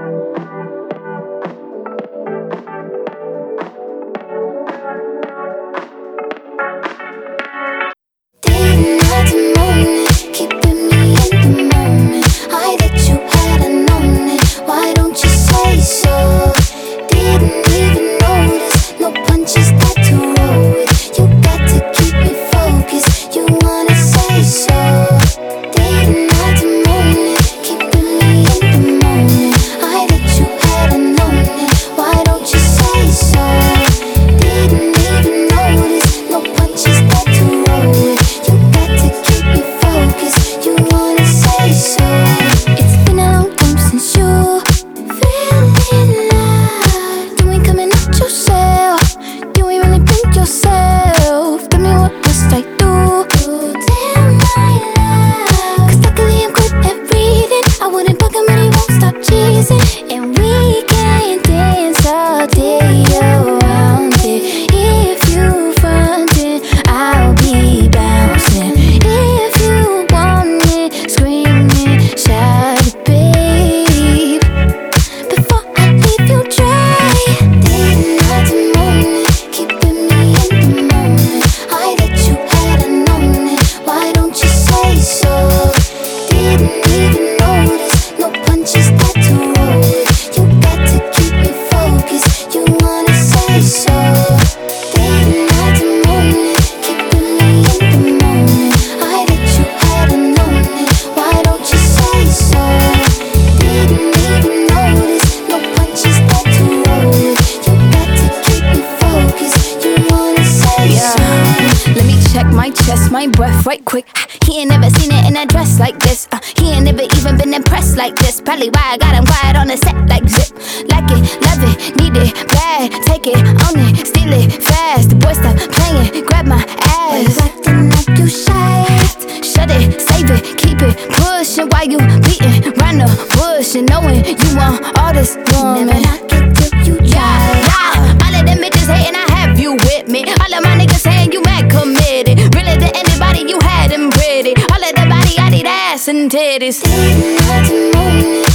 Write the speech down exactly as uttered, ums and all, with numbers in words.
My chest, my breath right quick. He ain't never seen it in a dress like this. uh, He ain't never even been impressed like this. Probably why I got him quiet on the set like zip. Like it, love it, need it, bad. Take it, own it, steal it, fast. The boy stop playing, grab my ass. You acting like you shy. Shut it, save it, keep it pushing. While you beating round the bush and knowing you want all this woman. Never knock it till you try. Yeah, yeah. All of them bitches hating, I have you with me. All of my niggas saying you mad committed. Really to anybody, you had them pretty. All of the body, I need ass and titties. Didn't have to moan.